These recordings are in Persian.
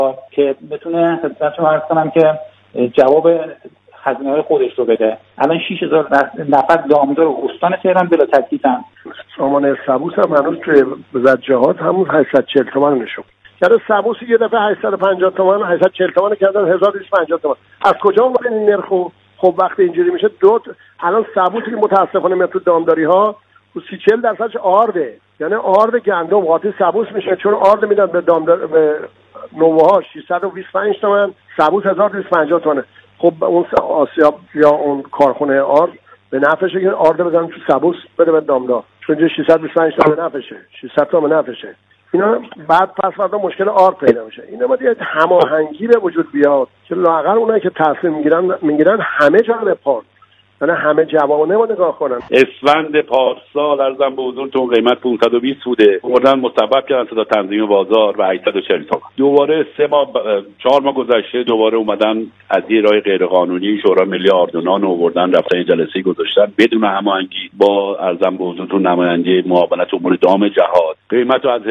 که بتونه خدمتتون عرض کنم که جواب هزینه‌های خودش رو بده. الان 6000 نفر دامدار استان تهران بلا تکلیفن. سامان سبوس هم هنوز توی وزارت جهاد همون 840 تومن نشون. یعنی سبوس یه دفعه 850 تومن 840 تومن کردن 1250 تومن. از کجا اومد این نرخو؟ خب وقتی اینجوری میشه الان سبوسی که متاسفانه میاد تو دامداری‌ها 30-40% آرده، یعنی آرد گندم قاطی سبوس میشه، چون آرد میدن به به نوها 625 تومن، سبوس 1250 تومن. خب اون آسیاب یا اون کارخونه آرد به نفعشه که آرد بزنن تو سبوس بده به دامدار، چون 625 تومن به نفعشه، 600 تومن به نفعشه. اینا بعد پس فردا مشکل آرد پیدا میشه. اینا باید یه هماهنگی به وجود بیاد که لااقل اونایی که تصمیم میگیرن همه جانب پارت، یعنی همه جوانه ما نگاه کنن. اسفند پارسال ارزم به حضورتون قیمت 520 بوده، بردن مصوب کردن صدا تنظیم بازار و 840 تومان. دوباره 4 ماه گذشته دوباره اومدن از یه راه غیرقانونی شورای ملی آردونان آوردن رفتن جلسه گذاشتن بدون هماهنگی با ارزم به حضورتون نماینده معاونت امور دام جهاد، قیمت رو از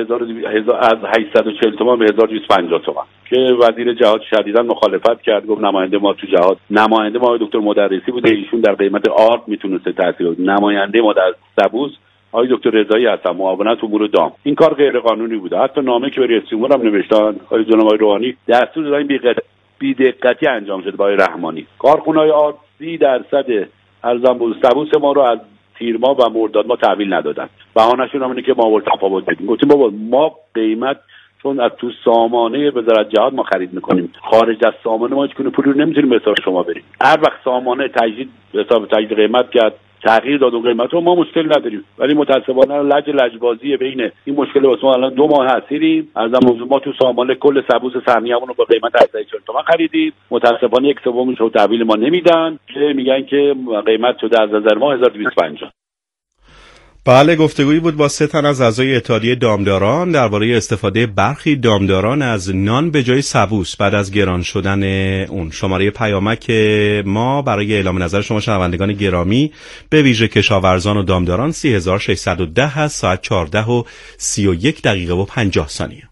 840 تومان به 1250 تومان که وزیر جهاد شدیداً مخالفت کرد، گفت نماینده ما تو جهاد، نماینده ما دکتر مدرسی بوده، ایشون در قیمت آرد میتونسته تاثیر بذاره، نماینده ما در سبوس آقای دکتر رضایی هستن معاونت امور دام. این کار غیر قانونی بوده. حتی نامه که به رئیس جمهور هم نوشتن آقای جناب روحانی دستور دادن بی دقتی انجام شده با آقای رحمانی. کارخونه‌های آرد 30% ارزم به سبوس ما رو از تیر ماه و مرداد ما تحویل ندادن. بهانه‌شون اینه که ما اول تفاوت بدیم. گفتیم بابا ما قیمت چون از تو سامانه وزارت جهاد ما خرید میکنیم، خارج از سامانه ما هیچ گونه پولی رو نمیتونیم به حساب شما بریم. هر وقت سامانه تجدید قیمت کرد، تغییر داد اون قیمت رو، ما مشکل نداریم. ولی متاسفانه لجبازی بین این مشکل واسه ما الان 2 ماه هستیم. از موضوع ما تو سامانه کل سبوس سهمیه‌مون رو با قیمت 840 تومان خریدیم. متاسفانه 1/3 رو تحویل ما نمیدن که میگن که قیمت شده از نظر ما 1250. بله، گفتگویی بود با 3 تن از اعضای اتحادیه دامداران درباره استفاده برخی دامداران از نان به جای سبوس بعد از گران شدن اون. شماره پیامک ما برای اعلام نظر شما شنوندگان گرامی به ویژه کشاورزان و دامداران 3610 هست. ساعت 14:31:50.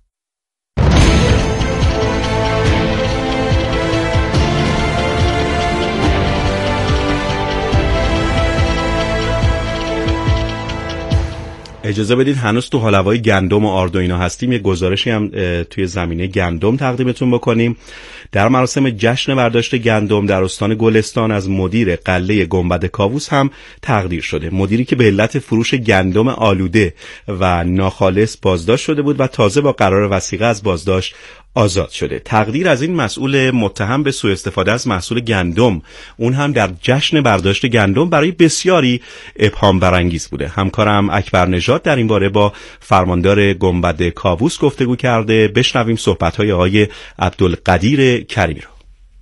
اجازه بدید هنوز تو حالوای گندم و آرد و اینا هستیم، یه گزارشی هم توی زمینه گندم تقدیمتون بکنیم. در مراسم جشن برداشت گندم در استان گلستان از مدیر قله گنبد کاووس هم تقدیر شده. مدیری که به علت فروش گندم آلوده و ناخالص بازداشت شده بود و تازه با قرار وثیقه از بازداشت آزاد شده. تقدیر از این مسئول متهم به سوء استفاده از محصول گندم، اون هم در جشن برداشت گندم، برای بسیاری ابهام برانگیز بوده. همکارم اکبر نژاد در این باره با فرماندار گنبد کاووس گفتگو کرده. بشنویم صحبت‌های آقای عبدالقدیر کریمی رو.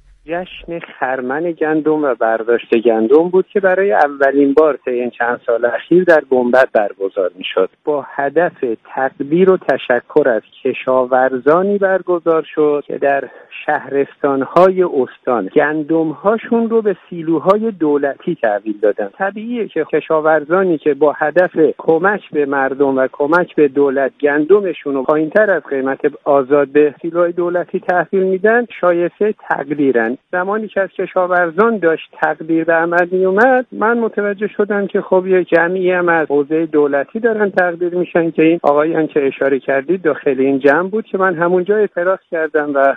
جشن خرمن گندم و برداشت گندم بود که برای اولین بار طی این چند سال اخیر در گنبد برگزار می‌شد. با هدف تقدیر و تشکر از کشاورزانی برگزار شد که در شهرستان‌های استان گندم‌هاشون رو به سیلوهای دولتی تحویل دادن. طبیعیه که کشاورزانی که با هدف کمک به مردم و کمک به دولت گندمشون رو پایین‌تر از قیمت آزاد به سیلوهای دولتی تحویل میدن، شایسته تقدیرن. زمانی که از کشاورزان داشت تقدیر به عمل می اومد، من متوجه شدم که خب یه جمعی هم از حوزه دولتی دارن تقدیر میشن که این آقایان که اشاره کردید داخل این جمع بود که من همونجا اعتراض کردم و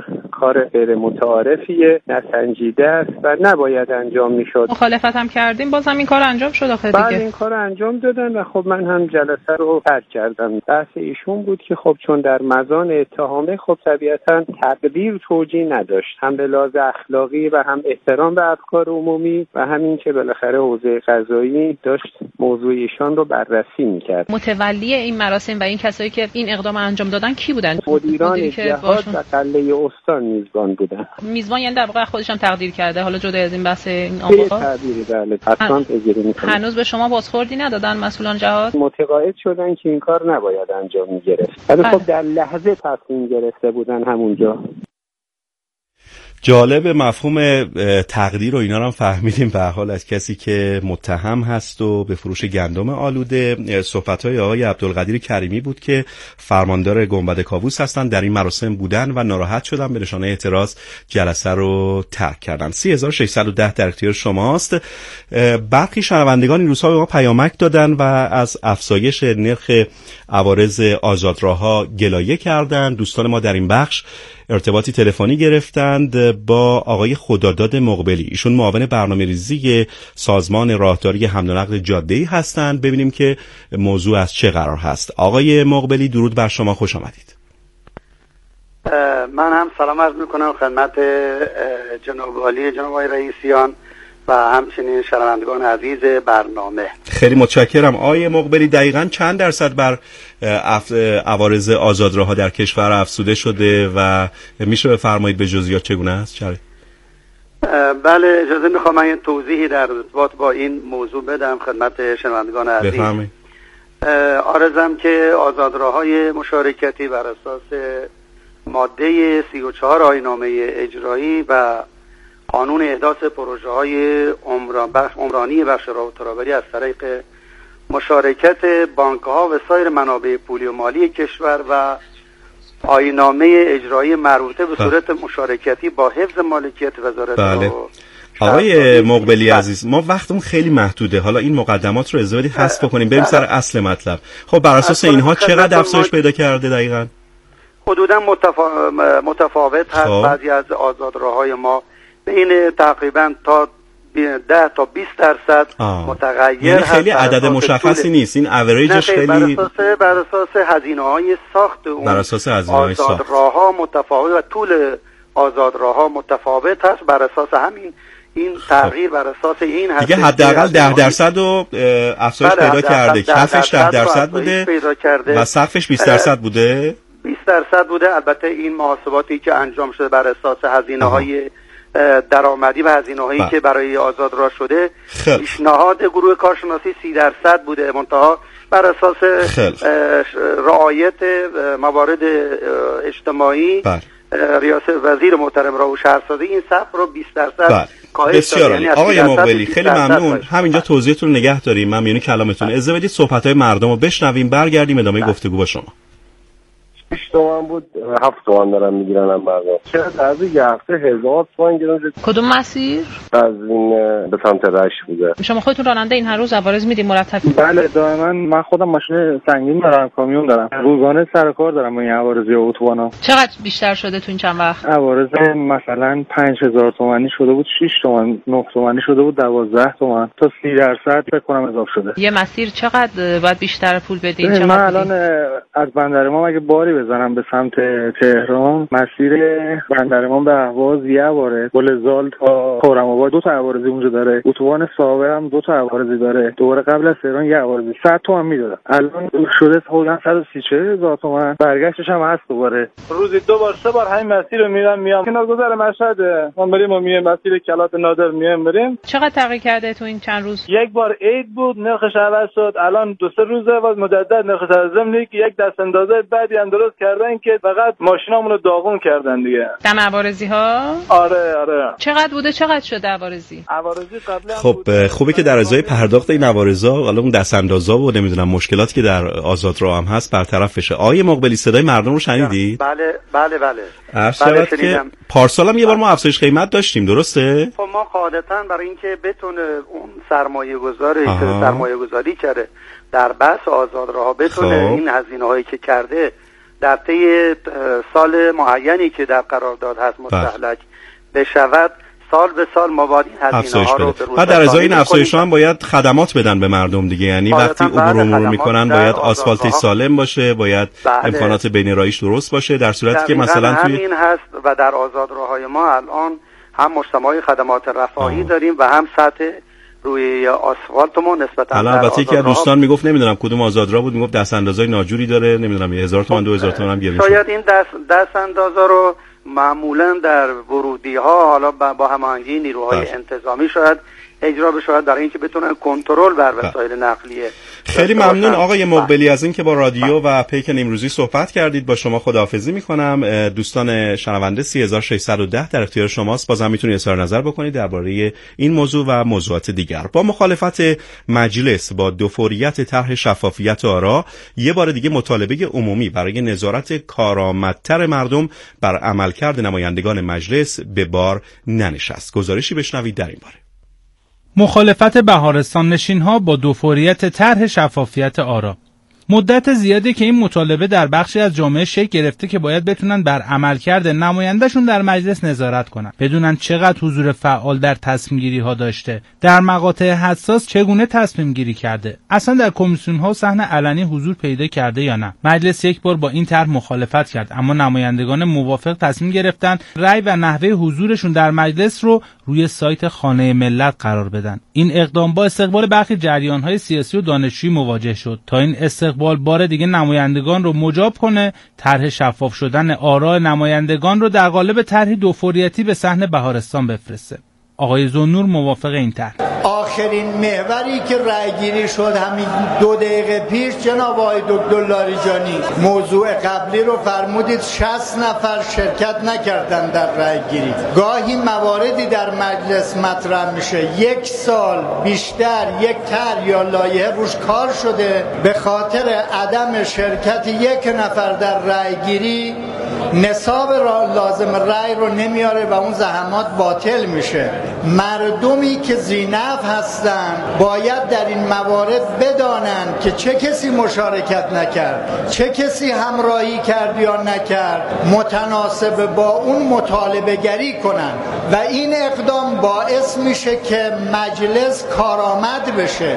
کار غیر متعارفیه، نسنجیده است و نباید انجام میشد. مخالفت هم کردیم، بازم این کار انجام شد آخه دیگه. بعد این کار انجام دادن و خب من هم جلسه رو ترک کردم. بحث ایشون بود که خب چون در مزان اتهامه خب طبیعتاً تقدیر توجیه نداشت، هم به لحاظ اخلاقی و هم احترام به افکار عمومی و همین که بالاخره حوزه قضایی داشت موضوع ایشان رو بررسی میکرد. متولی این مراسم و این کسایی که این اقدام انجام دادن کی بودن؟ مدیران جهاد و قله استان میزبان بودن. میزبان یعنی در واقع خودش هم تقدیر کرده. حالا جدا از این بحث این آقا تقدیری بله حتما بگیریم. هنوز به شما بازخوردی ندادن مسئولان جهاد؟ متقاعد شدن که این کار نباید انجام میگرفت. ولی خب در لحظه تصمیم گرفته بودن همونجا. جالب، مفهوم تقدیر و اینا رو هم فهمیدیم به هر حال از کسی که متهم هست و به فروش گندم آلوده. صحبت‌های آقای عبدالقدیر کریمی بود که فرماندار گنبد کاووس هستن، در این مراسم بودن و ناراحت شدن، به نشانه اعتراض جلسه رو ترک کردن. 3610 در اختیار شماست. برخی شنوندگان این روزها به ما پیامک دادن و از افزایش نرخ عوارض آزادراها گلایه کردند. دوستان ما در این بخش ارتباطی تلفنی گرفتند با آقای خداداد مقبلی، ایشون معاون برنامه‌ریزی سازمان راهداری حمل و نقل جاده‌ای هستند. ببینیم که موضوع از چه قرار هست. آقای مقبلی درود بر شما، خوش آمدید. من هم سلام عرض میکنم خدمت جناب عالی، جناب آقای رئیسیان و همچنین شنوندگان عزیز برنامه. خیلی متشکرم. آقای مقبلی دقیقاً چند درصد بر عوارض آزادراها در کشور افزوده شده و میشه بفرمایید به جزئیات چگونه است؟ بله، اجازه میخوام من توضیحی در ارتباط با این موضوع بدم خدمت شنوندگان عزیز. بفرمایید. عرضم که آزادراهای مشارکتی بر اساس ماده 34 آیین‌نامه اجرایی و قانون احداث پروژه های عمرانی بخش راه و ترابری از طریق مشارکت بانک ها و سایر منابع پولی و مالی کشور و آیین‌نامه اجرایی مربوطه به صورت مشارکتی با حفظ مالکیت وزارت. بله. آقای مقبلی عزیز، ما وقتمون خیلی محدوده، حالا این مقدمات رو اجازه بدید حذف بکنیم، بریم سر اصل مطلب. خب بر اساس اینها چقدر افزایش پیدا کرده دقیقاً؟ حدوداً متفاوت هست. بعضی از آزادراهای ما بین تقریبا تا 10 تا 20% متغیر، یعنی خیلی عدد مشخصی نیست، این اوریجش خیلی بر اساس هزینه‌های ساخت اون آزادراها متفاوت و طول آزادراها متفاوت هست. بر اساس همین این تغییر بر اساس این هست دیگه حداقل 10% رو افزایش پیدا کرده. کفش 10% بوده و سقفش 20% بوده. 20% بوده. البته این محاسباتی که انجام شده بر اساس هزینه‌های درآمدی و هزینه‌هایی که برای آزادراه شده، پیشنهاد گروه کارشناسی 30% بوده، منتها بر اساس رعایت موارد اجتماعی ریاست وزیر محترم راهو شهرسازی این سقف رو 20% کاهش داد. یعنی آقای مقبلی خیلی ممنون، همینجا توضیحتون رو نگه داریم، ممنون کلامتون. اجازه بدید صحبت‌های مردم رو بشنویم، برگردیم ادامه گفتگو با شما. 6 تومن بود 7 تومن دارن میگیرن هم مردم. چرا از یه هفته 1000 تومن گرفتن؟ کدوم مسیر؟ از این به سمت رشت بوده. شما خودتون راننده این هر روز عوارض میدین مرتب؟ بله دائما. من خودم ماشین سنگین دارم، کامیون دارم، روزانه سر کار دارم با این عوارض اتوبانا. چقدر بیشتر شده تو این چند وقت؟ عوارض مثلا 5000 تومانی شده بود 6 تومن، 9 تومانی شده بود 12 تومن، تا 30% فکر کنم اضافه شده. یه مسیر چقدر باید بیشتر پول بدین؟ من الان از بندرمام اگه باری بزنم به سمت تهران، مسیر بندرمام به اهواز یه عوارض، گلزال تا خرم‌آباد 2 تا عوارضی اونجا داره، اتوبان ساوه هم 2 تا عوارضی داره، دوباره قبل از تهران یه عوارضی 100 تومن میدادم، الان شده حدود 134,000 تومن، برگشتش هم هست دوباره. روزی 2 بار 3 بار همین مسیر رو میام کنارگذر مشهد، ما بریم و میایم مسیر کلات نادر بریم. چقدر تغییر کرده تو این چند روز؟ یک بار عید بود نرخش عوض شد، الان 2-3 روزه باز مجدد نرخش عوض شد، که یک دست اندازه بعدی هم درست کردن که فقط ماشینامون رو داغون کردن دیگه. دم عوارضی ها؟ آره. چقدر بوده؟ چقدر شده عوارضی؟ عوارضی قبلا خب خوبه که در ازای پرداخت این عوارضا حالا اون دست اندازا و نمیدونم مشکلاتی که در آزادراه هم هست برطرف بشه. آقای مقبلی صدای مردم رو شنیدید؟ بله. بله که پارسال هم یه بار ما افزایش قیمت داشتیم، درسته؟ خب ما قاعدتاً برای اینکه بتونه اون سرمایه‌گذاری کرده در بحث آزادراه بتونه این هزینه‌هایی که کرده در طی سال معینی که در قرارداد هست مستهلک بشود، سال به سال مبادی هزینه ها رو به روز. بعد در ازای این افزایش هم باید خدمات بدن به مردم دیگه، یعنی وقتی عبور مرور میکنن باید آسفالتش سالم باشه، باید امکانات بین راهیش درست باشه، در صورتی که مثلا توی همین هست. و در آزادراه‌های ما الان هم مجتمع خدمات رفاهی داریم و هم سطح روی آسفالتمون نسبتا. البته که دوستان میگفت نمیدونم کدوم آزادراه بود، میگفت دست اندازای ناجوری داره، نمیدونم 1000 تومان 2000 تومان هم گرفته. شاید این دست اندازا رو معمولا در ورودی ها حالا با هماهنگی نیروهای انتظامی شاید اجرا بشود برای اینکه بتونن کنترل بر وسایل نقلیه. خیلی ممنون آقای مقبلی از این که با رادیو و پیک نیمروزی صحبت کردید. با شما خداحافظی میکنم. دوستان شنونده 3610 در اختیار شماست. بازم میتونید اظهار نظر بکنید درباره این موضوع و موضوعات دیگر. با مخالفت مجلس با دوفوریت طرح شفافیت آرا، یه بار دیگه مطالبه عمومی برای نظارت کارآمدتر مردم بر عملکرد نمایندگان مجلس به بار ننشست. گزارشی بشنوید در این باره. مخالفت بهارستان نشین‌ها با دوفوریت طرح شفافیت آرا. مدت زیادی که این مطالبه در بخشی از جامعه شکل گرفته که باید بتونن بر عملکرد نمایندهشون در مجلس نظارت کنن، بدونن چقدر حضور فعال در تصمیم گیری ها داشته، در مقاطع حساس چگونه تصمیم گیری کرده، اصلا در کمیسیون ها صحن علنی حضور پیدا کرده یا نه. مجلس یک بار با این طرح مخالفت کرد، اما نمایندگان موافق تصمیم گرفتن رأی و نحوه حضورشون در مجلس رو روی سایت خانه ملت قرار بدن. این اقدام با استقبال برخی جریان‌های سیاسی و دانشجویی مواجه شد تا این استقبال بار دیگه نمایندگان رو مجاب کنه طرح شفاف شدن آراء نمایندگان رو در قالب طرحی دوفوریتی به صحن بهارستان بفرسته. آقای زنور موافق این طرح. آخرین محوری که رأیگیری شد همین 2 دقیقه پیش جناب آقای دکتر لاریجانی، موضوع قبلی رو فرمودید 60 نفر شرکت نکردن در رأیگیری. گاهی مواردی در مجلس مطرح میشه 1 سال بیشتر یک طرح یا لایحه روش کار شده، به خاطر عدم شرکت 1 نفر در رأیگیری نصاب لازم رأی رو نمیاره و اون زحمات باطل میشه. مردمی که ذی‌نفع هستن باید در این موارد بدانن که چه کسی مشارکت نکرد، چه کسی همراهی کرد یا نکرد، متناسب با اون مطالبه گری کنن و این اقدام باعث میشه که مجلس کارآمد بشه.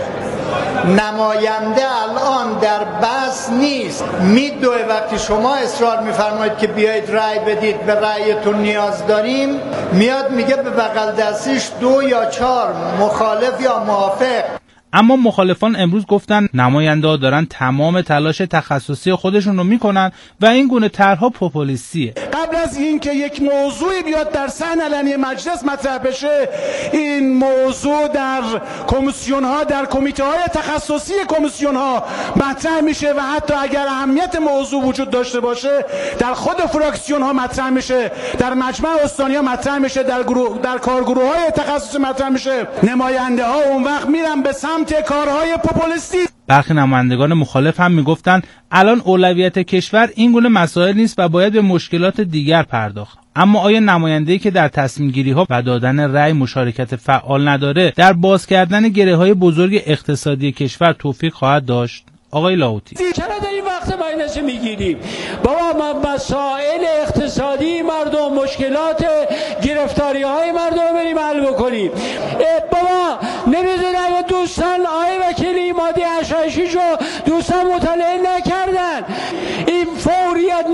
نماینده الان در بحث نیست، میدوه وقتی شما اصرار میفرمایید که بیایید رأی بدید، به رأیتون نیاز داریم، میاد میگه به بغل دستیش 2 یا 4 مخالف یا موافق. اما مخالفان امروز گفتن نماینده‌ها دارن تمام تلاش تخصصی خودشون رو میکنن و این گونه طرح‌ها پوپولیستیه. قبل از اینکه یک موضوعی بیاد در صحن علنی مجلس مطرح بشه، این موضوع در کمیسیون‌ها، در کمیته‌های تخصصی کمیسیون‌ها مطرح میشه و حتی اگر اهمیت موضوع وجود داشته باشه در خود فراکسیون‌ها مطرح میشه، در مجمع استانی‌ها مطرح میشه، در کارگروه‌های تخصصی مطرح میشه. نماینده‌ها اون وقت میرن به سمت کارهای پوپولیستی. برخی نمایندگان مخالف هم میگفتن الان اولویت کشور این گونه مسائل نیست و باید به مشکلات دیگر پرداخت. اما آیا نماینده‌ای که در تصمیم گیری ها و دادن رأی مشارکت فعال نداره در باز کردن گره‌های بزرگ اقتصادی کشور توفیق خواهد داشت؟ آقای لاهوتی چرا در این وقت ماینسه میگیریم؟ بابا مسائل اقتصادی مردم، مشکلات گرفتاری های مردم بریم حل بکنیم. بابا نمیدونم دوستان آقای وکیلی ماده 88 رو دوستان مطالعه نکردن. این فوریت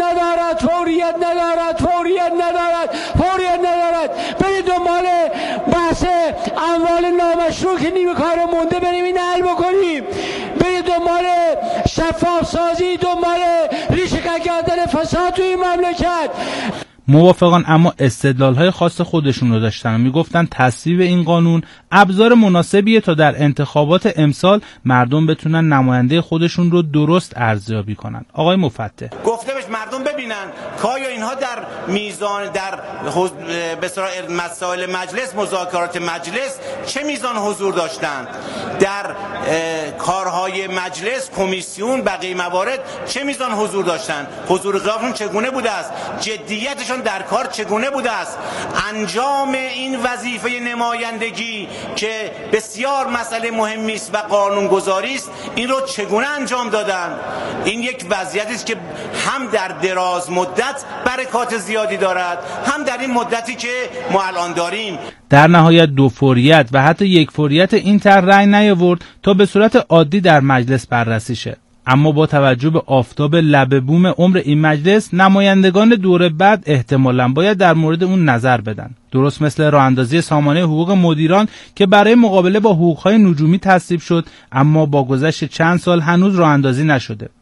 ندارد. برید دنبال بحث اموال نامشروع که نیمه کار مونده بریم این حل بکنیم. برید دنبال شفاف سازی، دنبال ریشه کردن فساد توی این مملکت. موافقان اما استدلال‌های خاص خودشون رو داشتن و میگفتن تصویب این قانون ابزار مناسبیه تا در انتخابات امسال مردم بتونن نماینده خودشون رو درست ارزیابی کنن. آقای مفتح گفته بهش مردم ببینن که آیا اینها در میزان در مسائل مجلس، مذاکرات مجلس چه میزان حضور داشتند، در کارهای مجلس، کمیسیون، بقیه موارد چه میزان حضور داشتند، حضور غیابشون چگونه بوده است، جدیتشون در کار چگونه بوده است، انجام این وظیفه نمایندگی که بسیار مسئله مهمی است و قانونگذاری است، این رو چگونه انجام دادن. این یک وضعیتی است که هم در دراز مدت برکات زیادی دارد، هم در این مدتی که ما الان داریم. در نهایت دوفوریت و حتی یکفوریت این طرح رأی نیاورد تا به صورت عادی در مجلس بررسی شه. اما با توجه به آفتاب لبه بوم عمر این مجلس، نمایندگان دور بعد احتمالاً باید در مورد اون نظر بدن. درست مثل راه اندازی سامانه حقوق مدیران که برای مقابله با حقوق‌های نجومی تصویب شد، اما با گذشت چند سال هنوز راه اندازی نشده.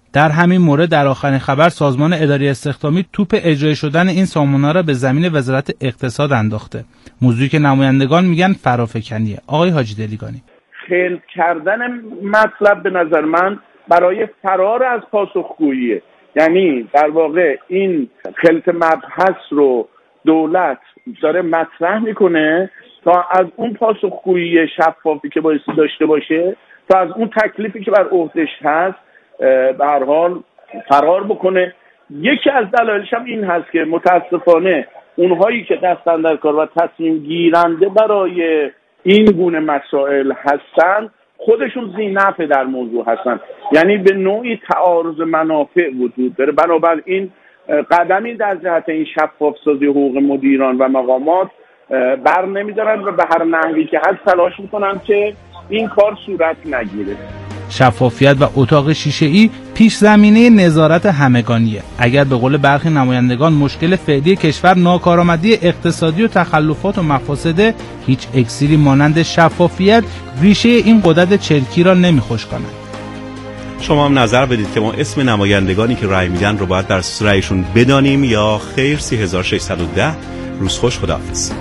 در همین مورد در آخرین خبر سازمان اداری استخدامی توپ اجرایی شدن این سامانه‌ها را به زمین وزارت اقتصاد انداخته. موضوعی که نمایندگان میگن فرافکنیه. آقای حاجی دلیگانی: خلط کردن مطلب به نظر من برای فرار از پاسخگوییه. یعنی در واقع این خلط مبحث رو دولت داره مطرح میکنه تا از اون پاسخگویی شفافی که بایستی داشته باشه، تا از اون تکلیفی که بر عهدهش هست به هر حال فرار بکنه. یکی از دلایلش هم این هست که متاسفانه اونهایی که دست اندر کار و تصمیم گیرنده برای این گونه مسائل هستن خودشون ذی‌نفع در موضوع هستن، یعنی به نوعی تعارض منافع وجود داره. بنابراین قدمی در جهت این شفاف سازی حقوق مدیران و مقامات بر نمیدارن و به هر نحوی که هست تلاش میکنن که این کار صورت نگیره. شفافیت و اتاق شیشه‌ای پیش زمینه نظارت همگانیه. اگر به قول برخی نمایندگان مشکل فعلی کشور ناکارآمدی اقتصادی و تخلفات و مفاسده، هیچ اکسیری مانند شفافیت ریشه این قدرت چرکی را نمیخوش کند. شما هم نظر بدید که ما اسم نمایندگانی که رأی میدن رو باید در اساس رأیشون بدانیم یا خیر. 3610. روز خوش، خداحافظ.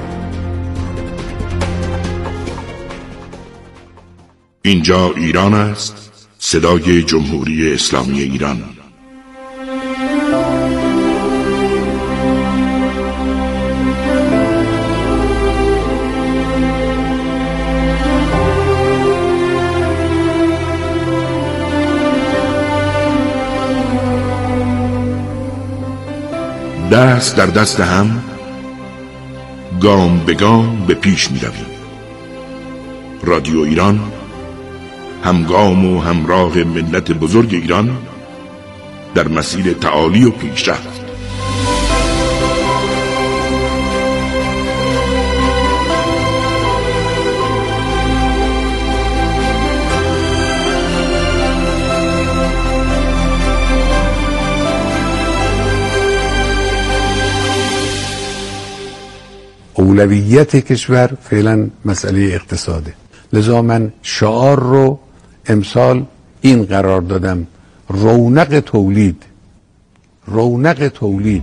اینجا ایران است، صدای جمهوری اسلامی ایران. دست در دست هم گام به گام به پیش می رویم. رادیو ایران همگام و همراه ملت بزرگ ایران در مسیر تعالی و پیشرفت. اولویت کشور فعلا مسئله اقتصاده، لذا من شعار رو امسال این قرار دادم: رونق تولید. رونق تولید.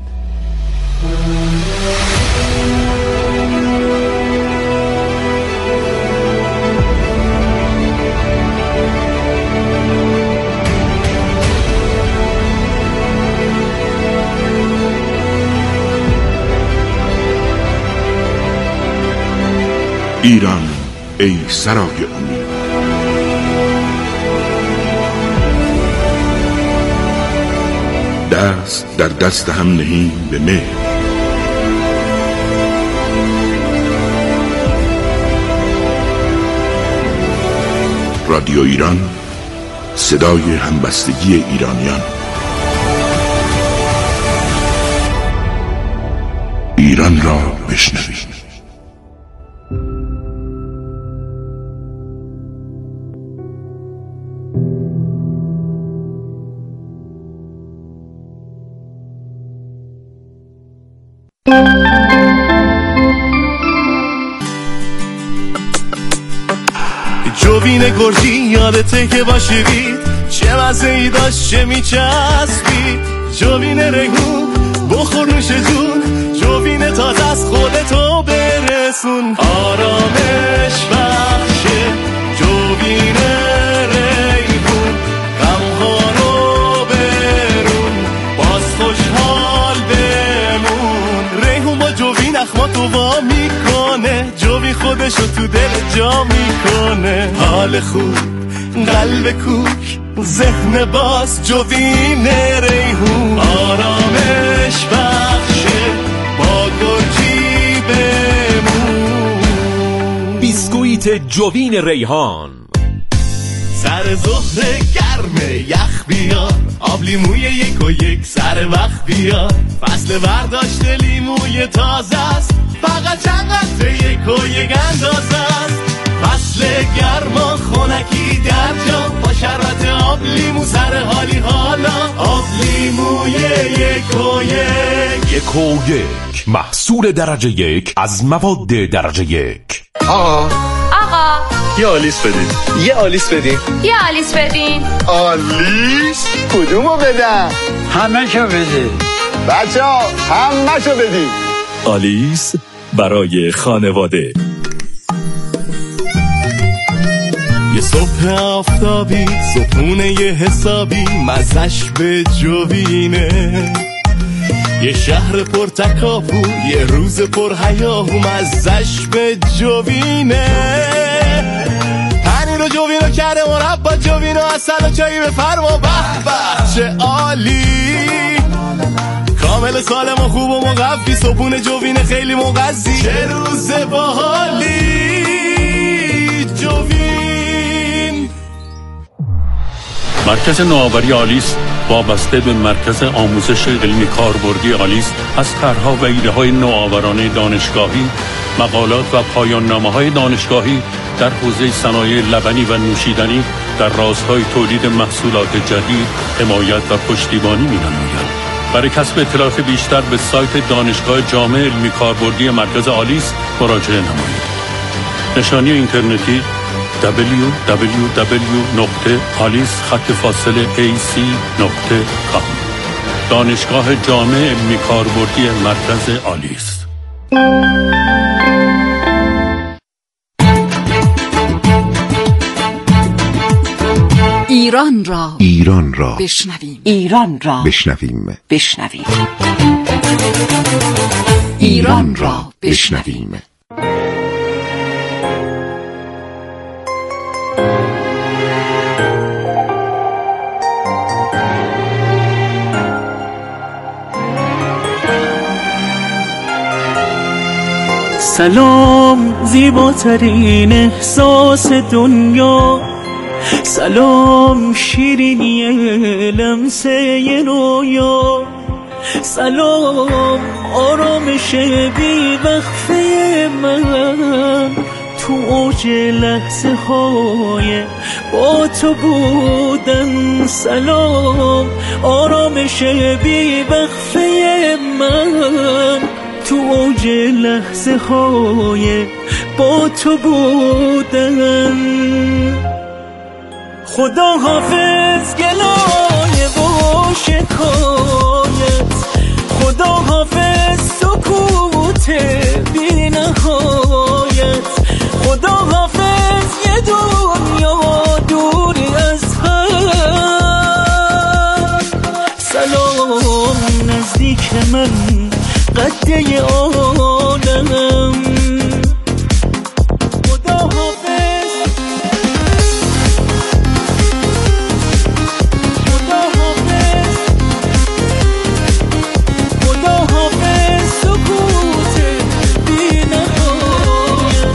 ایران ای سرای امید. دست در دست هم نهیم به مهر. رادیو ایران، صدای همبستگی ایرانیان. ایران را بشنوید. جوین گرجی یادته که با شیرید چه مزه‌ای داشت، چه میچسبید. جوین ریحون بخور نوش جون، جوین تازه از خودتو برسون. آرامش بخشه جوین ریحون، غمها رو برون، باز خوشحال بمون. ریحون با جوین اخماتو وا میکنه، جوین خودشو تو دل جا میکنه. حال خوب، قلب کوک، ذهن باز، جوین ریحون. آرامش بخشه با گرجی بمون. بیسکویت جوین ریحان. سر ظهر گرمه یخ بیار، آب لیموی 1 و 1 سر وقت بیار. فصل برداشت لیموی تازه است، فقط چند قطره 1 و 1 اندازه است. فصل گرما خونکی در جا، با شربت آب لیمو سر حالی حالا. آب لیموی 1 و 1. 1 و 1 محصول درجه 1 از مواد درجه 1. آقا یه آلیس بدین. یه آلیس بدین. یه آلیس بدین. آلیس؟ کدومو بدم؟ همه شو بدین. بچه‌ها همه شو بدین. آلیس برای خانواده. یه صبح آفتابی، صبحونه یه حسابی، مزش به جوینه. یه شهر پر تکاپو، یه روز پر هیاهو، مزش به جوینه. پنیر و جوینو کرده مربا، جوینو اصل و چایی بفرما، به به چه عالی. کامل سالم و خوب و مقفی، صبحونه جوینه خیلی مغذی، چه روز باحالی. جوین. مرکز نوآوری آلیس وابسته به مرکز آموزش علمی کاربردی آلیس از طرح‌ها و ایده‌های نوآورانه دانشگاهی، مقالات و پایان‌نامه‌های دانشگاهی در حوزه صنایع لبنی و نوشیدنی در راستای تولید محصولات جدید حمایت و پشتیبانی می‌نماید. برای کسب اطلاعات بیشتر به سایت دانشگاه جامع علمی کاربردی مرکز آلیس مراجعه نمایید. نشانی اینترنتی www.alice-ac.com. دانشگاه جامع علمی کاربردی مرکز آلیس. ایران را بشنویم. ایران را بشنویم. ایران را بشنویم. سلام زیباترین احساس دنیا، سلام شیرینی لمسه رویا، سلام آرامش بی وقفه من تو اوج لحظه های با تو بودن، سلام آرامش بی وقفه من تو اوج لحظه های با تو بودن. خدا حافظ گلایه و شکایت، خدا حافظ سکوت بی نهایت، خدا حافظ یه دنیا دوری از هم. سلام نزدیک من قده عالمم، خدا حافظ، خدا حافظ، خدا حافظ سکوت بی نهایت.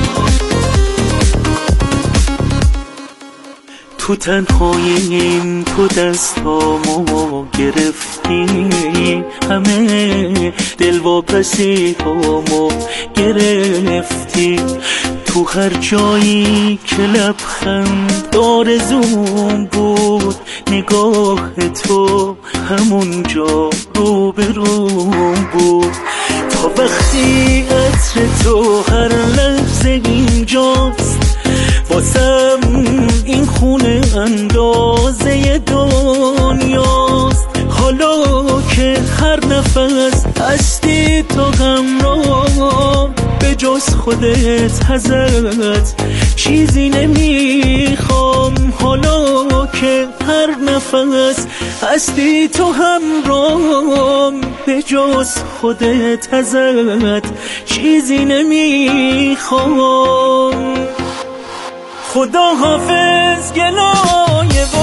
تو تنهاییم تو دستامو گرفتی، همه دل واپسی هامو گرفتی، تو هر جایی که لبخند آرزوم بود، نگاه تو همونجا رو به روم بود. تا وقتی عطر تو هر لحظه اینجاست، واسم این خونه اندازه دنیاست. حالا که هر نفس هستی تو همراه، به جز خودت ازت چیزی نمیخوام. حالا که هر نفس هستی تو همراه، به جز خودت ازت چیزی نمیخوام. خدا حافظ گلایه و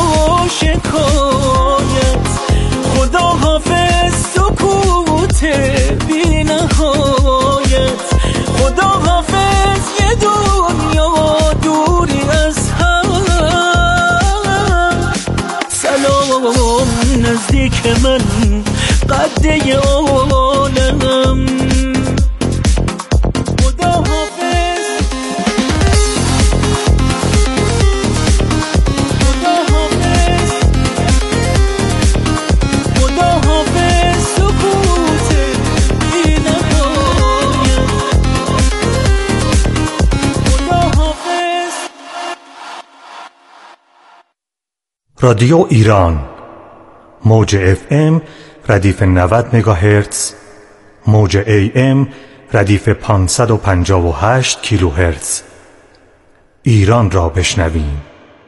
شکایت، خدا حافظ سکوت بی نهایت، خدا حافظ یه دنیا دوری از هم. سلام نزدیک من قده عالمم، خدا حافظ، خدا حافظ، خدا حافظ سکوت بی رادیو ایران، موج FM ردیف 90 مگاهرتز، موج AM ردیف 558 کیلوهرتز. ایران را بشنویم.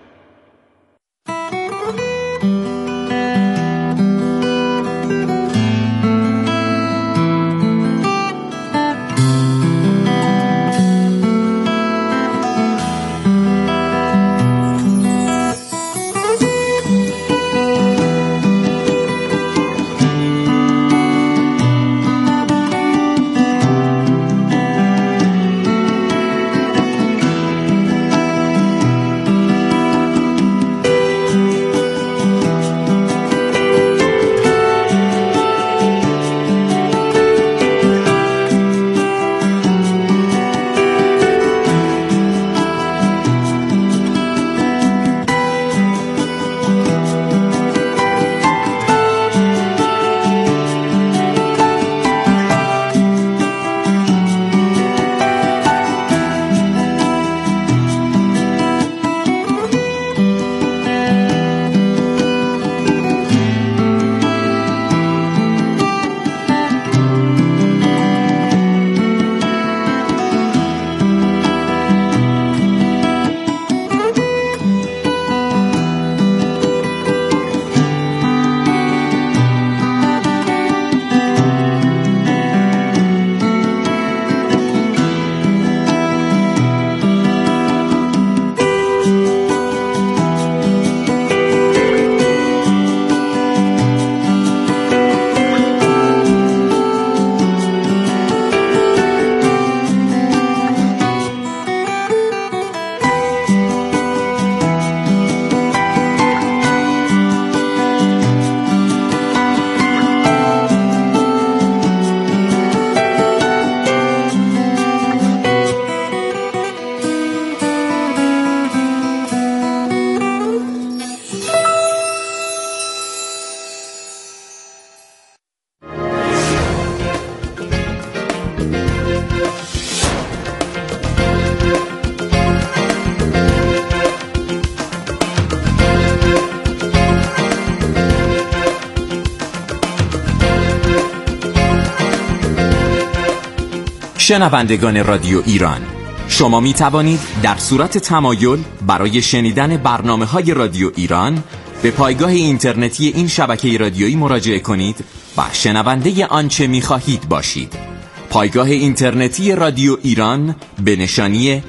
شنوندگان رادیو ایران، شما می توانید در صورت تمایل برای شنیدن برنامه‌های رادیو ایران به پایگاه اینترنتی این شبکه رادیویی مراجعه کنید و شنونده آنچه می خواهید باشید. پایگاه اینترنتی رادیو ایران به نشانی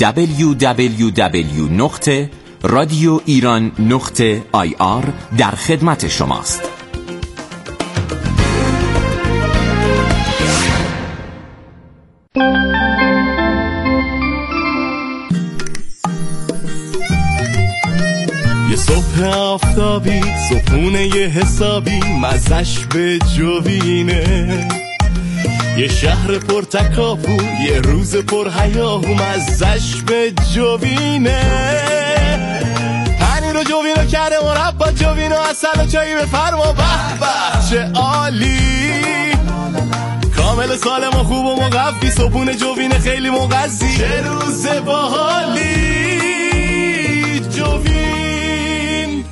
www.radioiran.ir در خدمت شماست. یه صبح آفتابی، صبحونه یه حسابی، مزش به جوینه. یه شهر پر تکاپو، یه روز پر هیاهو، مزش به جوینه. پنیر و جوینو کرده مربا، جوینو عسل و چایی بفرما، به به چه عالی. کامل سالم و خوب و مقوی، صبحونه جوینه خیلی مغذی، چه روز باحالی. جوین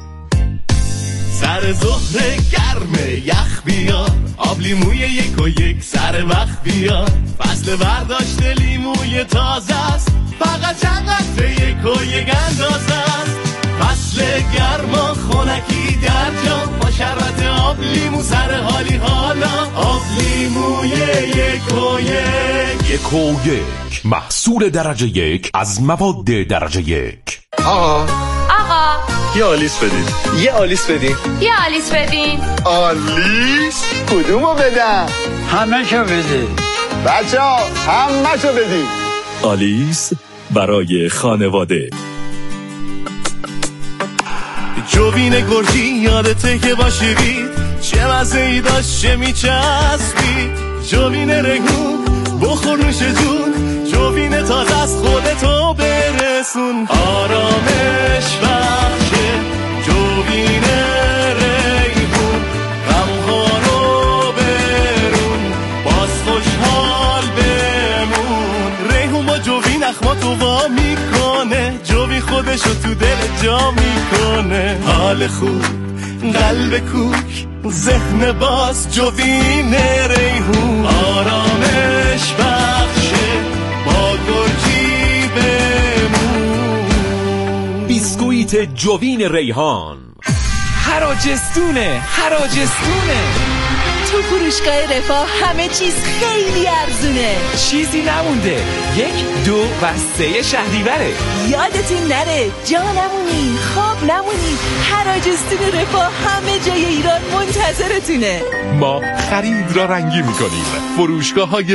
سر ظهر گرمه، یخ بیار، آب لیموی یک و یک سر وقت بیار. فصل برداشت لیموی تازه است، فقط چند قطره یک و یک اندازه است. فصل گرما خونکی در جا، با شربت آب لیمو سر حالی حالا. آب لیموی یک و یک محصول درجه یک از مواد درجه یک. آقا یه آلیس بدین. یه آلیس بدین. آلیس کدومو بدم؟ همه شو بده. بچه ها همه شو بدین. آلیس برای خانواده. جوین گرجی یادته که با شیرید، چه مزه‌ای داشت چه میچسبید. جوین رنگون بخور نوش جون، جوین تازه از خودتو برسون. آرامش بخشه جوین ریحون، غمها رو برون، باز خوشحال بمون. ریحون با جوین اخماتو وا میکنه، جوین خودشو تو دل جا میکنه. حال خوب، قلب کوک، ذهن باز، جوین ریحون آرامش بخشه با گرجی بمون. بیسکویت جوین ریحان حراجستونه. تو فروشگاه رفاه همه چیز خیلی ارزونه. چیزی نمونده. 1، 2 و 3 شهریوره. یادتون نره جا نمونین، خواب نمونین. حراجستون رفاه همه جای ایران منتظرتونه. ما خرید را رنگی میکنیم. فروشگاه های